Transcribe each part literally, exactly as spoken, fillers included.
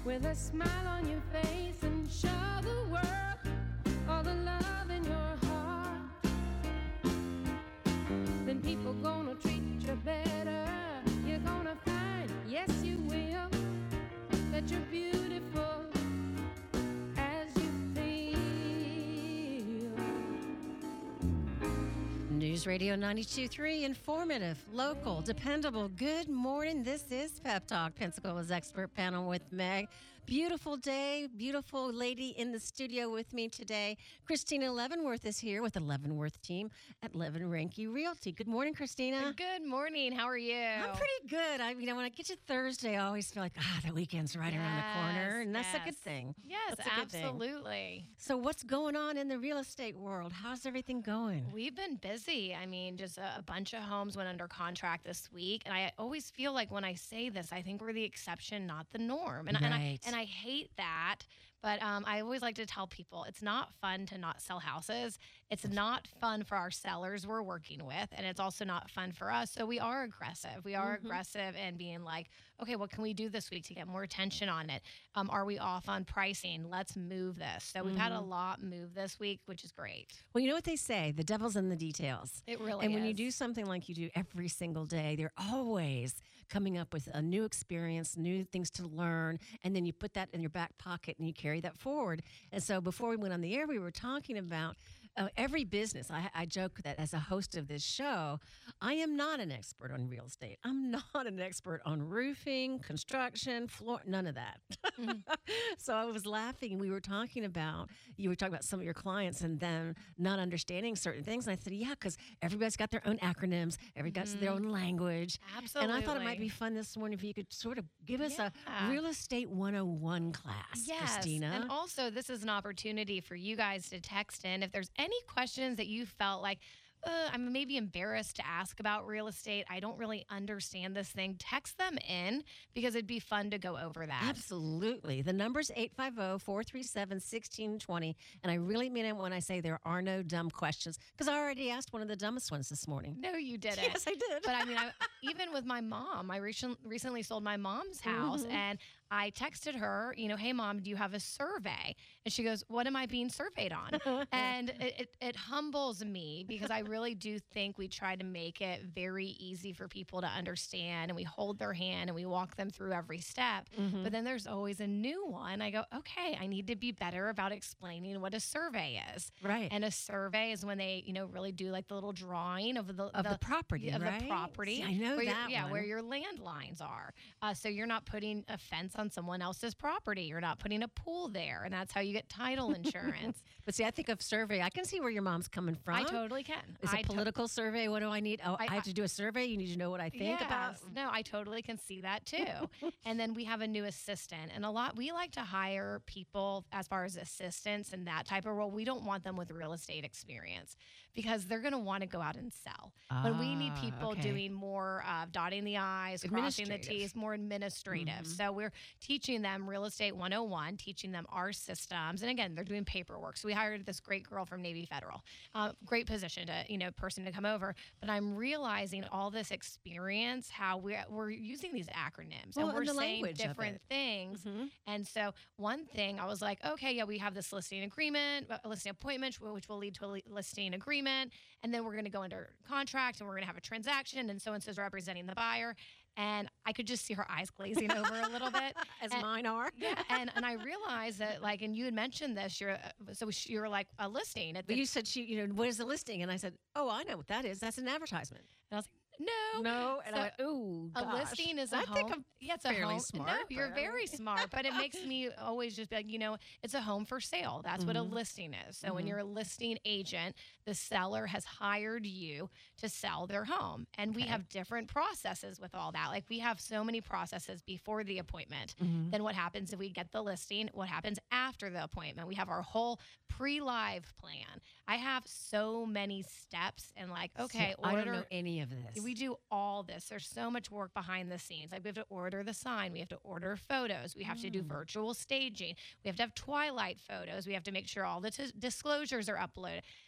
with a smile on your face and show the world all the love in your heart. Then people gonna treat you better. You're gonna find, yes you will, that you're beautiful as you feel. News Radio ninety-two point three, informative, local, dependable. Good morning. This is Pep Talk, Pensacola's expert panel with Meg. Beautiful day, beautiful lady in the studio with me today. Christina Leavenworth is here with the Leavenworth team at Levin Renke Realty. Good morning, Christina. Good morning. How are you? I'm pretty good. I, you know, when I get to Thursday, I always feel like, ah, the weekend's right yes, around the corner, and that's yes. a good thing. Yes, that's a good thing. absolutely. So what's going on in the real estate world? How's everything going? We've been busy. I mean, just a, a bunch of homes went under contract this week, and I always feel like when I say this, I think we're the exception, not the norm. And, right. and, I, and I hate that. But um, I always like to tell people it's not fun to not sell houses. It's not fun for our sellers we're working with, and it's also not fun for us. So we are aggressive. We are mm-hmm. aggressive in being like, okay, what can we do this week to get more attention on it? Um, are we off on pricing? Let's move this. So we've mm-hmm. had a lot move this week, which is great. Well, you know what they say, the devil's in the details. It really And is. when you do something like you do every single day, they're always coming up with a new experience, new things to learn, and then you put that in your back pocket and you carry that forward. And so before we went on the air, we were talking about uh, every business. I, I joke that as a host of this show, I am not an expert on real estate. I'm not an expert on roofing, construction, floor, none of that. Mm-hmm. So I was laughing. We were talking about, you were talking about some of your clients and them not understanding certain things. And I said, yeah, because everybody's got their own acronyms. Everybody's got mm-hmm. their own language. Absolutely. And I thought it might be fun this morning if you could sort of give us yeah. a real estate one oh one class, yes. Christina. And also, this is an opportunity for you guys to text in if there's any questions that you felt like, Uh, I'm maybe embarrassed to ask about real estate. I don't really understand this thing. Text them in because it'd be fun to go over that. Absolutely. The number's eight five zero, four three seven, one six two zero. And I really mean it when I say there are no dumb questions because I already asked one of the dumbest ones this morning. No, you didn't. Yes, I did. But I mean, I, even with my mom, I recent, recently sold my mom's house mm-hmm. and I texted her, you know, hey, Mom, do you have a survey? And she goes, what am I being surveyed on? And it, it, it humbles me because I really do think we try to make it very easy for people to understand and we hold their hand and we walk them through every step. Mm-hmm. But then there's always a new one. I go, okay, I need to be better about explaining what a survey is. Right. And a survey is when they, you know, really do like the little drawing of the, of the, the property, of right? the property. See, I know where that Yeah, one. where your landlines are. Uh, so you're not putting a fence on someone else's property. You're not putting a pool there. And that's how you get title insurance. But see, I think of survey. I can see where your mom's coming from. I totally can. It's I a political to- survey. What do I need? Oh, I, I have to do a survey. You need to know what I think yeah, about. No, I totally can see that too. And then we have a new assistant. And a lot, we like to hire people as far as assistants and that type of role. We don't want them with real estate experience because they're going to want to go out and sell. Ah, but we need people okay. doing more uh, dotting the I's, crossing the T's, more administrative. Mm-hmm. So we're teaching them Real Estate one oh one, teaching them our systems. And again, they're doing paperwork. So we hired this great girl from Navy Federal. Uh, great position to, you know, person to come over. But I'm realizing all this experience, how we're, we're using these acronyms well, and we're and saying different things. Mm-hmm. And so one thing I was like, okay, yeah, we have this listing agreement, a listing appointment, which will lead to a listing agreement. And then we're going to go under contract and we're going to have a transaction. And so-and-so is representing the buyer. And I could just see her eyes glazing over a little bit. As and, mine are. Yeah. And and I realized that, like, and you had mentioned this, you're, so you were like, a listing. At the, but you said, she, you know, what is a listing? And I said, oh, I know what that is. That's an advertisement. And I was like, no. No. And so I went, ooh, a listing is a I home. think I'm yeah, it's a fairly home. smart. No, you're very smart. But it makes me always just be like, you know, it's a home for sale. That's mm-hmm. what a listing is. So mm-hmm. when you're a listing agent, the seller has hired you to sell their home. And we okay. have different processes with all that. Like we have so many processes before the appointment. Mm-hmm. Then what happens if we get the listing? What happens after the appointment? We have our whole pre-live plan. I have so many steps and like, okay, so order. I don't know any of this. We do all this. There's so much work behind the scenes. Like we have to order the sign. We have to order photos. We have mm. to do virtual staging. We have to have twilight photos. We have to make sure all the t- disclosures are uploaded.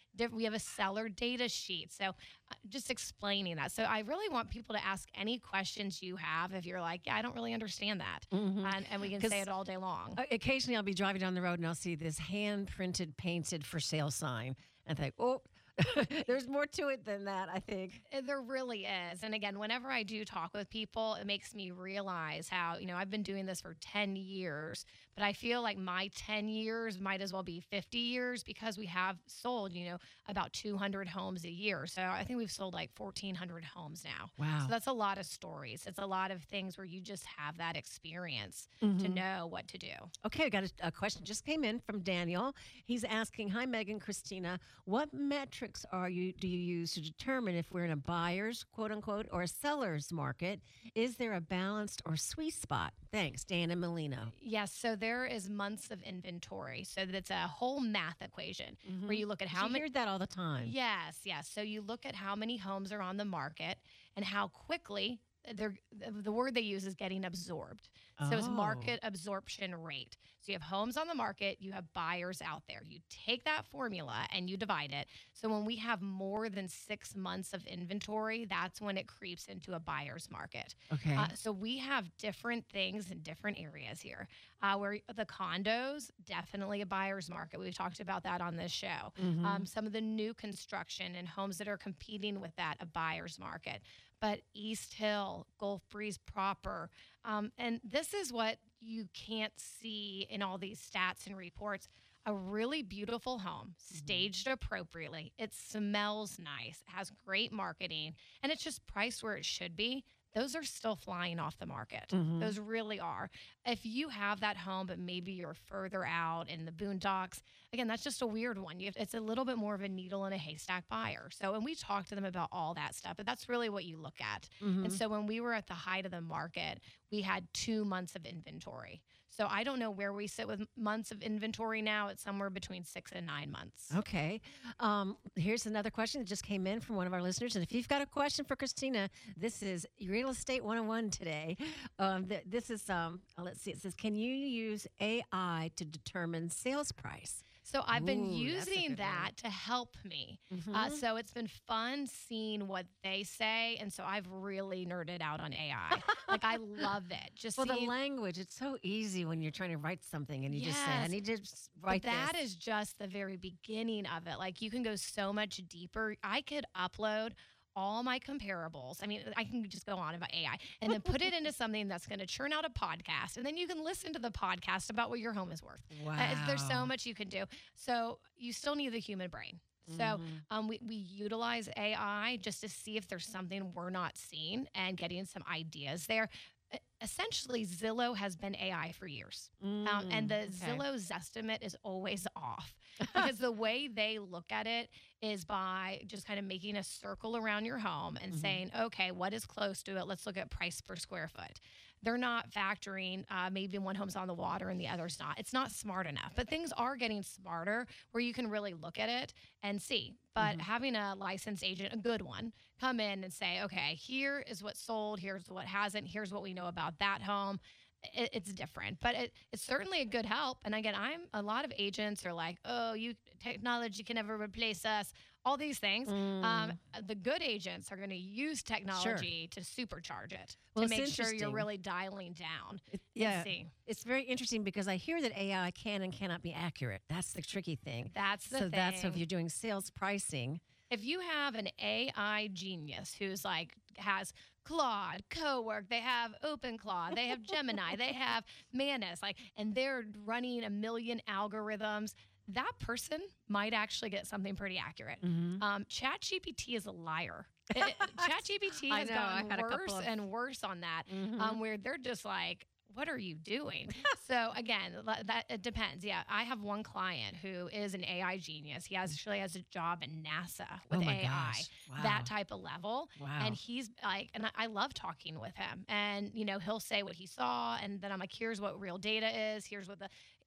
Diff- We have a seller data sheet. So uh, just explaining that. So I really want people to ask any questions you have if you're like, yeah, I don't really understand that. Mhm. And, and we can 'Cause say it all day long. O- Occasionally, I'll be driving down the road and I'll see this hand printed, painted for sale sign and think, oh, there's more to it than that, I think. Uh, There really is. And again, whenever I do talk with people, it makes me realize how, you know, I've been doing this for ten years, but I feel like my ten years might as well be fifty years because we have sold, you know, about two hundred homes a year. So I think we've sold like fourteen hundred homes now. Wow. So that's a lot of stories. It's a lot of things where you just have that experience to Mhm. know what to do. Okay, I got a, a question just came in from Daniel. He's asking, "Hi, Megan, Christina. What metrics are you do you use to determine if we're in a buyer's quote unquote or a seller's market? Is there a balanced or sweet spot?" Thanks, Dana Molino. Yes, so there is months of inventory. So that's a whole math equation where you look at how you many. hear that all the time. Yes, yes. So you look at how many homes are on the market and how quickly they're the word they use is getting absorbed. So it's Oh. market absorption rate. So you have homes on the market, you have buyers out there. You take that formula and you divide it. So when we have more than six months of inventory, that's when it creeps into a buyer's market. Okay. Uh, so we have different things in different areas here. Uh, where the condos, definitely a buyer's market. We've talked about that on this show. Mhm. Um, some of the new construction and homes that are competing with that, a buyer's market. But East Hill, Gulf Breeze proper. Um, and this is what you can't see in all these stats and reports. A really beautiful home, staged appropriately. It smells nice, it has great marketing, and it's just priced where it should be. Those are still flying off the market. Mhm. Those really are. If you have that home, but maybe you're further out in the boondocks, again, that's just a weird one. You have, it's a little bit more of a needle in a haystack buyer. So, and we talk to them about all that stuff, but that's really what you look at. Mhm. And so when we were at the height of the market, we had two months of inventory. So I don't know where we sit with months of inventory now. It's somewhere between six and nine months. Okay. Um, here's another question that just came in from one of our listeners. And if you've got a question for Christina, this is Real Estate one oh one today. Um, th- this is, um, uh, let's see, it says, "Can you use A I to determine sales price?" So I've been Ooh, that's a using good that one. to help me. Uh, Mhm. so it's been fun seeing what they say. And so I've really nerded out on A I. Like I love it. Just Well, the seeing, language, it's so easy when you're trying to write something and you just say, I Yes. need to s- but write that this. is just the very beginning of it. Like you can go so much deeper. I could upload all my comparables. I mean, I can just go on about A I and then put it into something that's going to churn out a podcast. And then you can listen to the podcast about what your home is worth. Wow. Uh, There's so much you can do. So you still need the human brain. So Mhm. um, we, we utilize A I just to see if there's something we're not seeing and getting some ideas there. E- Essentially, Zillow has been A I for years. Um, and the Mm, okay. Zillow's estimate is always off because the way they look at it is by just kind of making a circle around your home and Mhm. saying, okay, what is close to it? Let's look at price per square foot. They're not factoring uh, maybe one home's on the water and the other's not. It's not smart enough, but things are getting smarter where you can really look at it and see. But Mhm. having a licensed agent, a good one, come in and say, okay, here is what sold, here's what hasn't, here's what we know about that home. It, it's different, but it, it's certainly a good help. And again, I'm a lot of agents are like, oh, you technology can never replace us. All these things. Mm. Um, the good agents are going to use technology to supercharge it Well, to it's make sure you're interesting. really dialing down. It- and yeah. see. It's very interesting because I hear that A I can and cannot be accurate. That's the tricky thing. That's the so thing. that's if you're doing sales pricing. If you have an A I genius who's like has Claude, Cowork, they have OpenClaw, they have Gemini, they have Manus, like, and they're running a million algorithms. That person might actually get something pretty accurate. Mhm. Um, ChatGPT is a liar. It- ChatGPT I has know, I've gotten had a couple worse of- and worse on that, Mhm. um, where they're just like, what are you doing? So again, li- that it depends. Yeah, I have one client who is an A I genius. He actually has a job in NASA with Oh my A I, gosh. Wow. that type of level. Wow. And he's like, and I, I love talking with him. And you know, he'll say what he saw, and then I'm like, here's what real data is. Here's what the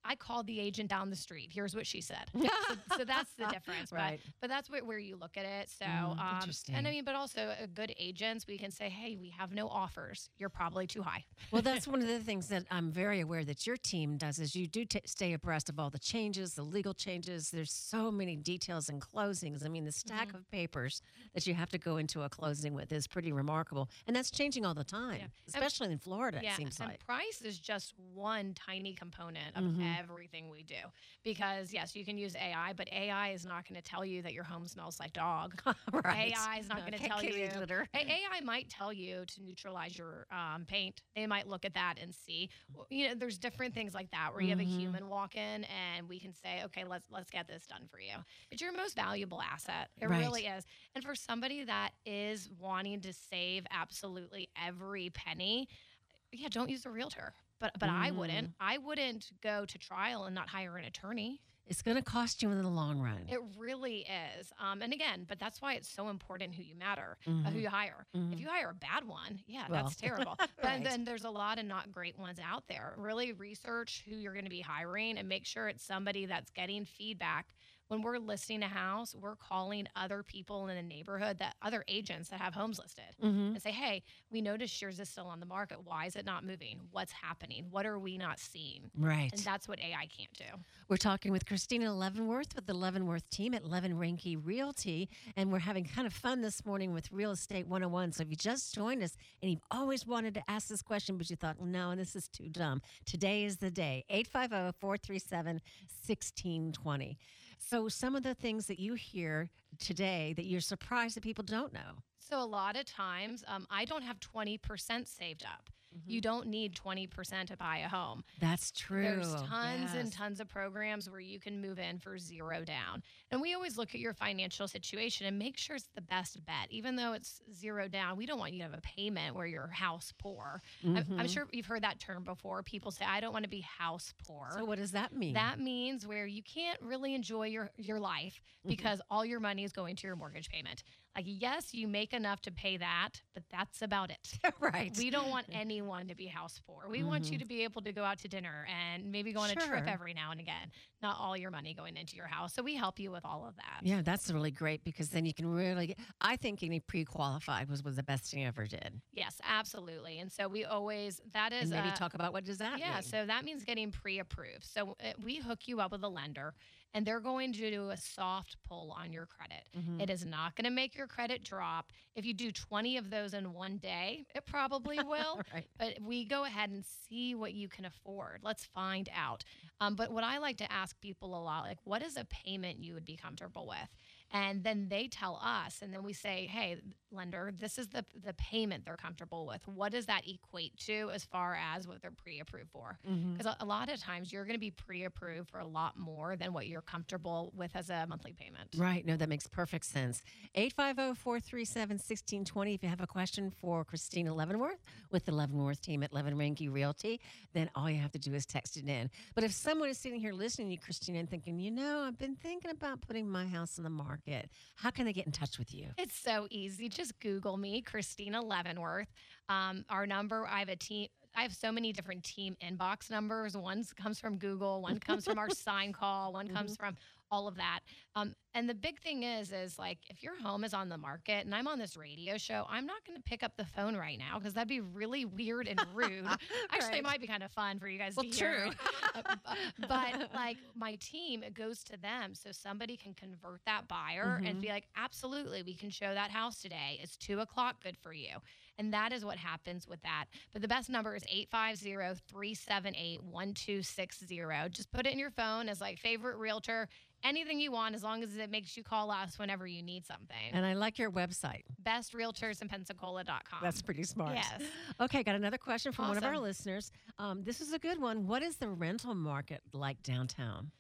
I called the agent down the street. Here's what she said. so, so that's the difference. Right. But, but that's where, where you look at it. So, Mm, um, interesting. and I mean, but also uh, good agents, we can say, hey, we have no offers. You're probably too high. Well, that's one of the things that I'm very aware that your team does is you do t- stay abreast of all the changes, the legal changes. There's so many details and closings. I mean, the stack Mhm. of papers that you have to go into a closing with is pretty remarkable. And that's changing all the time, Yeah. especially in Florida, it seems and like. price is just one tiny component of Mhm. everything we do. Because yes, you can use A I, but A I is not going to tell you that your home smells like dog. Right. A I is not No, going to can't tell give you. litter. A- AI might tell you to neutralize your um, paint. They might look at that and see. Well, You know, there's different things like that where you have a Mhm. human walk in and we can say, okay, let's let's get this done for you. It's your most valuable asset. It Right. really is. And for somebody that is wanting to save absolutely every penny, yeah, don't use a realtor. But but I wouldn't. Mm. I wouldn't go to trial and not hire an attorney. It's going to cost you in the long run. It really is. Um, and again, but that's why it's so important who you matter, uh, Mhm. who you hire. Mhm. If you hire a bad one, yeah, Well, that's terrible. But right. then there's a lot of not great ones out there. Really research who you're going to be hiring and make sure it's somebody that's getting feedback. When we're listing a house, we're calling other people in the neighborhood, that other agents that have homes listed, Mhm. and say, hey, we noticed yours is still on the market. Why is it not moving? What's happening? What are we not seeing? Right. And that's what A I can't do. We're talking with Christina Leavenworth with the Leavenworth team at Levin Rinke Realty, and we're having kind of fun this morning with Real Estate one oh one. So if you just joined us and you've always wanted to ask this question, but you thought, no, this is too dumb, today is the day. eight five zero, four three seven, one six two zero. So some of the things that you hear today that you're surprised that people don't know. So a lot of times, um, I don't have twenty percent saved up. Mm-hmm. You don't need twenty percent to buy a home. That's true. There's tons and Yes. tons of programs where you can move in for zero down. And we always look at your financial situation and make sure it's the best bet. Even though it's zero down, we don't want you to have a payment where you're house poor. I'm, I'm Mhm. sure you've heard that term before. People say, I don't want to be house poor. So what does that mean? That means where you can't really enjoy your, your life Mm-hmm. because all your money is going to your mortgage payment. Like, yes, you make enough to pay that, but that's about it. right. We don't want anyone to be house poor. We want you to be able to go out to dinner and maybe go on a trip Mm-hmm. Sure. every now and again, not all your money going into your house. So we help you with all of that. Yeah, that's really great because then you can really get, I think getting pre-qualified was, was the best thing you ever did. Yes, absolutely. And so we always, that is, And maybe uh, talk about what does that yeah, mean? so that means getting pre-approved. So uh, we hook you up with a lender and they're going to do a soft pull on your credit. Mhm. It is not going to make your credit drop. If you do twenty of those in one day, it probably will. Right. But we go ahead and see what you can afford. Let's find out. Um, but what I like to ask people a lot, like, what is a payment you would be comfortable with? And then they tell us, and then we say, hey, lender, this is the the payment they're comfortable with. What does that equate to as far as what they're pre-approved for? Mhm. Because a, a lot of times you're going to be pre-approved for a lot more than what you're comfortable with as a monthly payment. Right. No, that makes perfect sense. eight five zero, four three seven, one six two zero. If you have a question for Christina Leavenworth with the Leavenworth team at Levin Rinke Realty, then all you have to do is text it in. But if someone is sitting here listening to you, Christina, and thinking, you know, I've been thinking about putting my house on the market, how can they get in touch with you? It's so easy. Just Google me, Christina Leavenworth. Um, our number, I have a team. I have so many different team inbox numbers. One comes from Google, one comes from our sign call, one comes from all of that. Um, and the big thing is, is like, if your home is on the market and I'm on this radio show, I'm not going to pick up the phone right now because that'd be really weird and rude. Actually, Right. it might be kind of fun for you guys Well, to hear. true. Uh, bu- but like my team, it goes to them. So somebody can convert that buyer and be like, absolutely, we can show that house today. It's two o'clock, good for you. And that is what happens with that. But the best number is eight five zero, three seven eight, one two six zero. Just put it in your phone as like favorite realtor, anything you want, as long as it makes you call us whenever you need something. And I like your website. best realtors in pensacola dot com. That's pretty smart. Yes. Okay, got another question from one of our Awesome. listeners. Um, this is a good one. What is the rental market like downtown?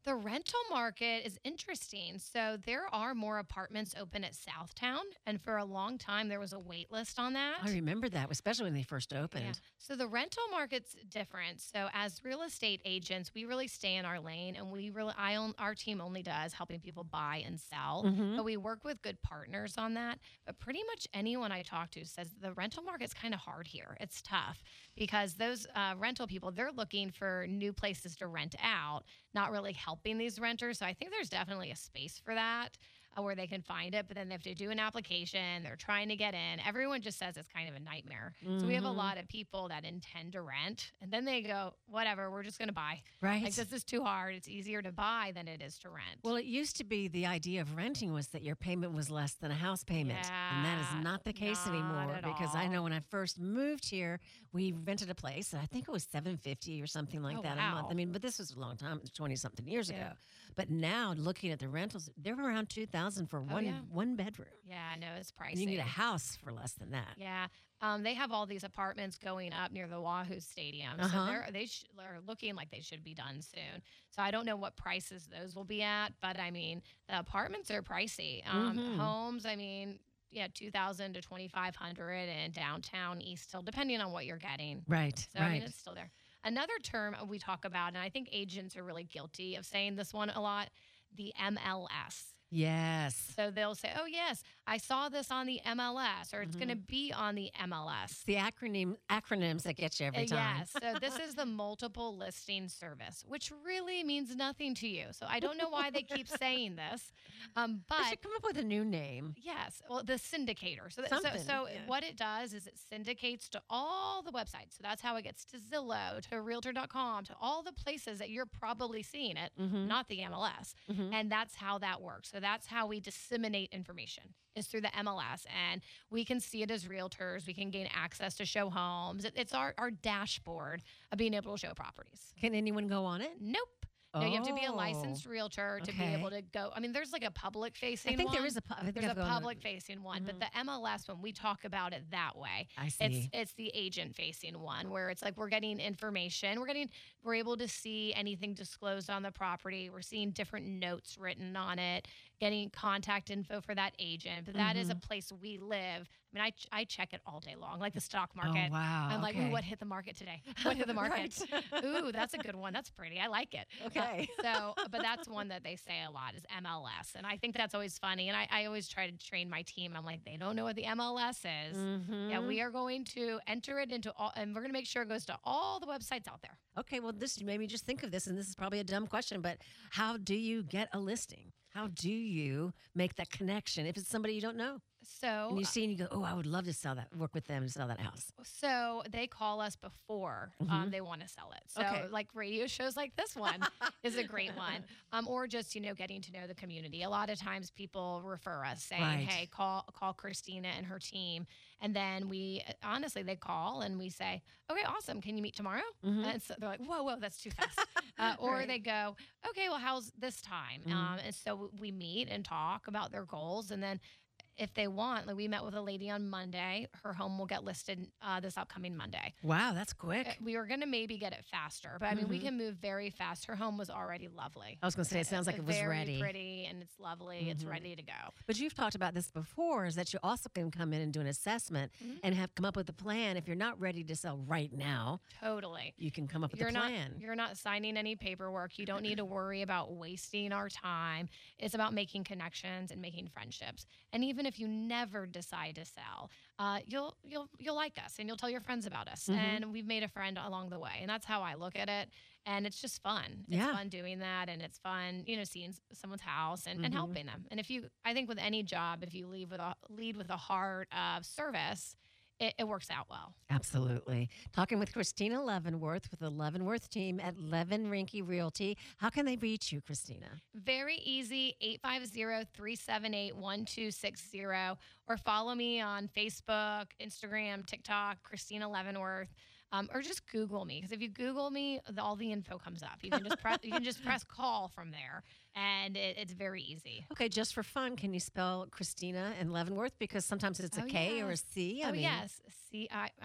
The rental market is interesting. So there are more apartments open at Southtown, and for a long time there was a wait list on that. I remember that, especially when they first opened. Yeah. So the rental market's different. So as real estate agents, we really stay in our lane, and we really, I own, our team only does helping people buy and sell. Mhm. But we work with good partners on that. But pretty much anyone I talk to says the rental market's kind of hard here. It's tough because those uh, rental people, they're looking for new places to rent out, not really helping these renters. So I think there's definitely a space for that. Uh, where they can find it, but then they have to do an application. They're trying to get in. Everyone just says it's kind of a nightmare. So we have a Mhm. lot of people that intend to rent, and then they go, whatever, we're just going to buy. Right. Like, this is too hard. It's easier to buy than it is to rent. Well, it used to be the idea of renting was that your payment was less than a house payment. And that Yeah, is not the case not anymore at because I all. know when I first moved here, we rented a place and I think it was seven fifty or something like Oh, that a month. wow. I mean, but this was a long time, twenty something years Yeah. ago. But now looking at the rentals, they're around two thousand for one Oh, yeah. one bedroom. yeah, no, it's pricey. And you can get a house for less than that. Yeah. Um, they have all these apartments going up near the Wahoo Stadium. Uh-huh. So they're, they sh- are looking like they should be done soon. So I don't know what prices those will be at, but I mean, the apartments are pricey. Um, Mhm. Homes, I mean, yeah, two thousand to twenty-five hundred in downtown East Hill, depending on what you're getting. Right. So I right. mean, it's still there. Another term we talk about, and I think agents are really guilty of saying this one a lot, the M L S. yes. So they'll say, oh, yes, I saw this on the M L S, or it's Mhm. going to be on the M L S. It's the acronym acronyms that get you every Uh, time. Yes. So this is the multiple listing service, which really means nothing to you. So I don't know why they keep saying this. Um, They but should come up with a new name. yes, well, the syndicator. So, that, so, Something, so yeah. what it does is it syndicates to all the websites. So that's how it gets to Zillow, to Realtor dot com, to all the places that you're probably seeing it, Mhm. not the M L S. Mhm. And that's how that works. So that's how we disseminate information is through the M L S. And we can see it as realtors. We can gain access to show homes. It- It's our, our dashboard of being able to show properties. Can anyone go on it? Nope. No, you have to be a Oh. licensed realtor to be Okay. able to go. I mean, there's like a public facing I think one. there is a. pu- I think There's I've a gone on- public facing one, but Mhm. the M L S one, we talk about it that way. I see. It's it's the agent facing one where it's like we're getting information. We're getting we're able to see anything disclosed on the property. We're seeing different notes written on it, getting contact info for that agent. But that is a Mhm. place we live. I mean, I, ch- I check it all day long, like the stock Oh market. wow. I'm like, okay. ooh, what hit the market today? What hit the market? Right. Ooh, that's a good one. That's pretty. I like it. Uh, Okay. so, but that's one that they say a lot is M L S. And I think that's always funny. And I, I always try to train my team. I'm like, they don't know what the M L S is. Yeah, Mhm. we are going to enter it into all, and we're going to make sure it goes to all the websites out there. Okay, well, this made me just think of this, and this is probably a dumb question, but how do you get a listing? How do you make that connection if it's somebody you don't know? So, And you see and you go, oh, I would love to sell that, work with them and sell that house. so they call us before um, Mhm. they want to sell it. So, Okay. like radio shows like this one is a great one, um, or just you know getting to know the community. A lot of times people refer us saying, Right. "Hey, call call Christina and her team," and then we honestly they call and we say, "Okay, awesome. Can you meet tomorrow?" Mhm. And so they're like, "Whoa, whoa, that's too fast." Uh, or Right. they go, "Okay, well, how's this time?" Mhm. Um, and so we meet and talk about their goals, and then if they want, like we met with a lady on Monday. Her home will get listed uh, this upcoming Monday. Wow, that's Uh, quick. We were going to maybe get it faster, but I mean, we Mhm. can move very fast. Her home was already lovely. I was going to say, it sounds like it was very ready. pretty and it's lovely. It's Mhm. ready to go. But you've talked about this before, is that you also can come in and do an assessment Mhm. and have come up with a plan. If you're not ready to sell right now, Totally. you can come up with You're a not plan. you're not signing any paperwork. You don't need to worry about wasting our time. It's about making connections and making friendships. And even if you never decide to sell, uh, you'll you'll you'll like us and you'll tell your friends about us. Mhm. And we've made a friend along the way. And that's how I look at it. And it's just fun. It's Yeah. fun doing that, and it's fun, you know, seeing s- someone's house and, and Mhm. helping them. And if you, I think with any job, if you leave with a lead with a heart of service, it, it works out well. Absolutely. Talking with Christina Leavenworth with the Leavenworth team at Levin Rinky Realty. How can they reach you, Christina? Very easy, eight five zero, three seven eight, one two six zero, or follow me on Facebook, Instagram, TikTok, Christina Leavenworth, um, or just Google me. Because if you Google me, the, all the info comes up. You can just press, you can just press call from there, and it, it's very easy. Okay, just for fun, can you spell Christina and Leavenworth? Because sometimes it's a Oh, K or a yes. C. I oh mean, yes, C I I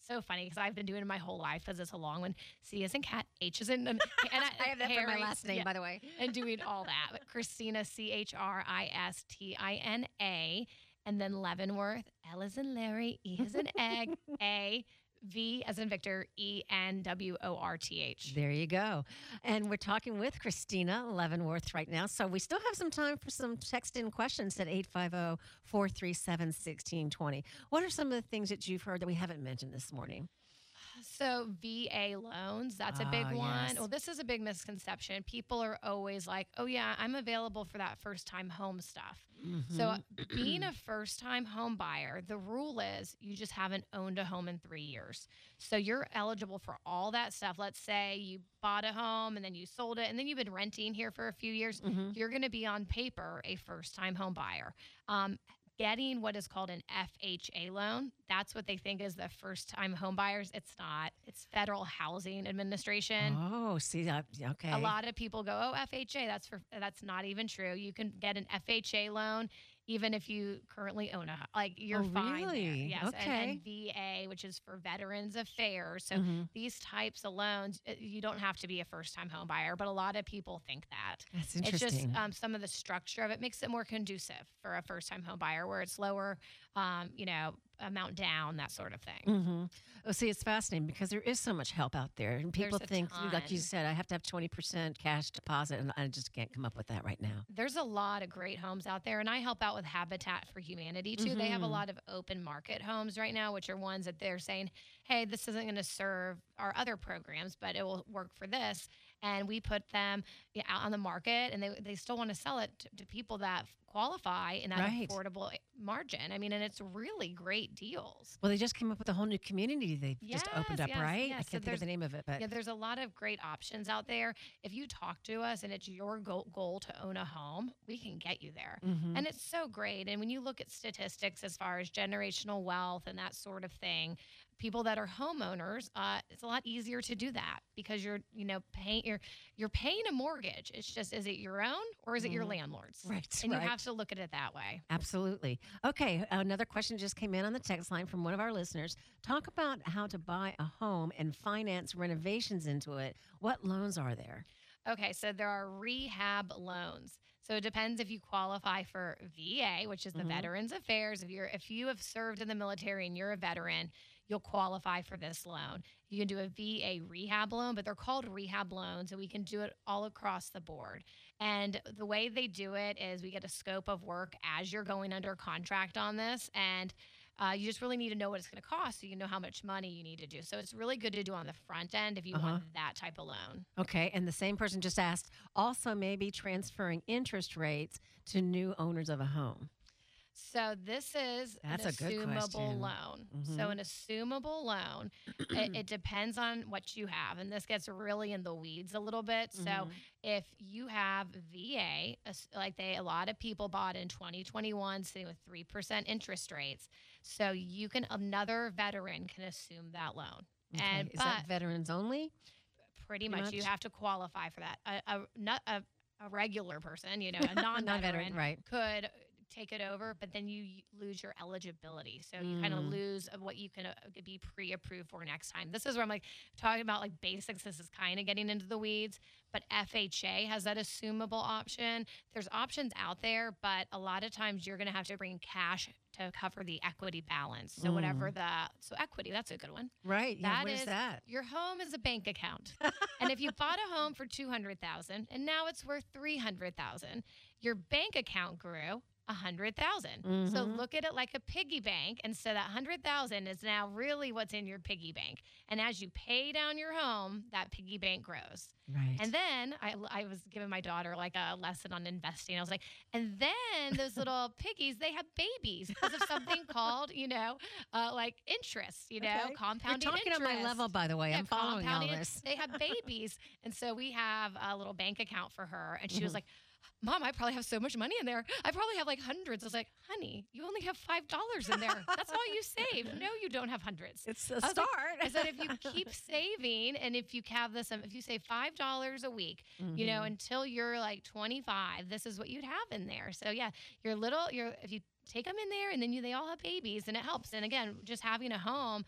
so funny because I've been doing it my whole life because it's a long one. C is in cat, H is in, and, and I, I have that for my Harry, last name, yeah, by the way. and doing all that. But Christina, C H R I S T I N A, and then Leavenworth, L is in Larry, E is in egg, A, V as in Victor, E N W O R T H. There you go. And we're talking with Christina Leavenworth right now. So we still have some time for some text in questions at eight five zero, four three seven, one six two zero. What are some of the things that you've heard that we haven't mentioned this morning? So V A loans, that's a big Ah, one. yes. Well, this is a big misconception. People are always like, oh, yeah, I'm available for that first time home stuff. So Mhm. being a first time home buyer, the rule is you just haven't owned a home in three years. So you're eligible for all that stuff. Let's say you bought a home and then you sold it and then you've been renting here for a few years. Mhm. You're going to be on paper a first time home buyer. Um, Getting what is called an F H A loan. That's what they think is the first time home buyers. It's not. It's Federal Housing Administration. Oh, see that? Okay. A lot of people go, oh, F H A, that's for that's not even true. You can get an F H A loan even if you currently own a hou- like you're Oh, fine there. really? Yes. And, Okay. and V A, which is for Veterans Affairs. So Mhm. these types of loans, uh, you don't have to be a first time home buyer, but a lot of people think that. That's It's interesting. just um, some of the structure of it makes it more conducive for a first time home buyer where it's lower, um, you know, amount down, that sort of thing. Mm-hmm. Oh, see, it's fascinating because there is so much help out there, and people There's a think, like you ton. said, I have to have twenty percent cash deposit, and I just can't come up with that right now. There's a lot of great homes out there, and I help out with Habitat for Humanity too. They have a Mhm. lot of open market homes right now, which are ones that they're saying, hey, this isn't going to serve our other programs, but it will work for this. And we put them yeah, out on the market, and they, they still want to sell it to, to people that qualify in that Right. affordable margin. I mean, and it's really great deals. Well, they just came up with a whole new community they've just opened Yes, up, yes, right? yes. I So can't think of there's- the name of it, but Yeah, there's a lot of great options out there. If you talk to us and it's your goal, goal to own a home, we can get you there. Mhm. And it's so great. And when you look at statistics as far as generational wealth and that sort of thing, people that are homeowners, uh, it's a lot easier to do that because you're, you know, paying you're you're paying a mortgage. It's just, is it your own or is it your Mhm. landlord's? Right, And right. you have to look at it that way. Absolutely. Okay, another question just came in on the text line from one of our listeners. Talk about how to buy a home and finance renovations into it. What loans are there? Okay, so there are rehab loans. So it depends if you qualify for V A, which is the Mhm. Veterans Affairs. If you're if you have served in the military and you're a veteran, you'll qualify for this loan. You can do a V A rehab loan, but they're called rehab loans, and we can do it all across the board. And the way they do it is we get a scope of work as you're going under contract on this, and uh, you just really need to know what it's going to cost so you know how much money you need to do. So it's really good to do on the front end if you Uh-huh. want that type of loan. Okay, and the same person just asked also maybe transferring interest rates to new owners of a home. So this is That's an a good assumable question. loan. Mhm. So an assumable loan, it, it depends on what you have, and this gets really in the weeds a little bit. So Mhm. if you have V A, as- like they, a lot of people bought in twenty twenty-one, sitting with three percent interest rates. So you can, another veteran can assume that loan. Okay, And is that but veterans only? pretty pretty much, you much? have to qualify for that. A, a, not a, a regular person, you know, a non-veteran, Non-veteran, right. could take it over, but then you y- lose your eligibility. So you kind of Mm. lose of what you can uh, be pre-approved for next time. This is where I'm like talking about like basics. This is kind of getting into the weeds, but F H A has that assumable option. There's options out there, but a lot of times you're going to have to bring cash to cover the equity balance. So whatever the, so equity, that's a good one. Right. Yeah, That what is is- that? Your home is a bank account. And if you bought a home for two hundred thousand and now it's worth three hundred thousand, your bank account grew one hundred thousand. So Mhm. look at it like a piggy bank, and so that one hundred thousand is now really what's in your piggy bank. And as you pay down your home, that piggy bank grows. Right. And then I, I was giving my daughter like a lesson on investing. I was like, and then those little piggies, they have babies because of something called, you know, uh, like interest, you know, Okay. You're compounding talking interest. at my level, by the way. Yeah, I'm following all compounding it. this. They have babies. And so we have a little bank account for her. And she Mhm. was like, Mom, I probably have so much money in there. I probably have like hundreds. I was like, honey, you only have five dollars in there. That's all you save. No, you don't have hundreds. It's a I was like- start. I said, if you keep saving and if you have this, um, if you save five dollars a week, you know, Mhm. until you're like twenty-five, this is what you'd have in there. So yeah, your little, your if you take them in there and then you, they all have babies and it helps. And again, just having a home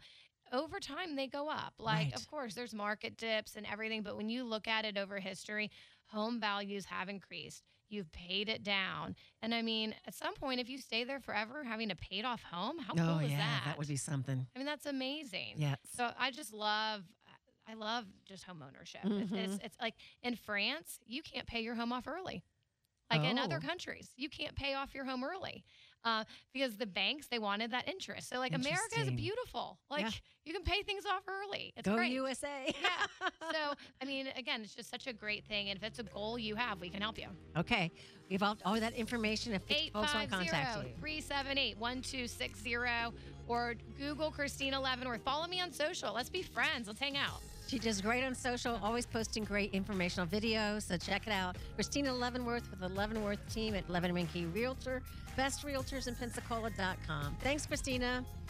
over time they go up. Like, Right. of course, there's market dips and everything, but when you look at it over history, home values have increased. You've paid it down. And I mean, at some point, if you stay there forever having a paid off home, how Oh, cool is yeah. that? That would be something. I mean, that's amazing. Yes. So I just love, I love just home ownership. It's, it's, Mhm. it's like in France, you can't pay your home off early. Like in other Oh. countries, you can't pay off your home early uh, because the banks, they wanted that interest. So like America is Interesting. beautiful. Like Yeah. you can pay things off early. It's Go great. U S A. Yeah. So, I mean, again, it's just such a great thing. And if it's a goal you have, we can help you. Okay. We've all, all that information if folks want to contact you. three seven eight, one two six zero or Google Christina Leavenworth. Follow me on social. Let's be friends. Let's hang out. She does great on social, always posting great informational videos. So check it out. Christina Leavenworth with the Leavenworth team at Leavenworth Realtor. Best realtors in Pensacola dot com. Thanks, Christina.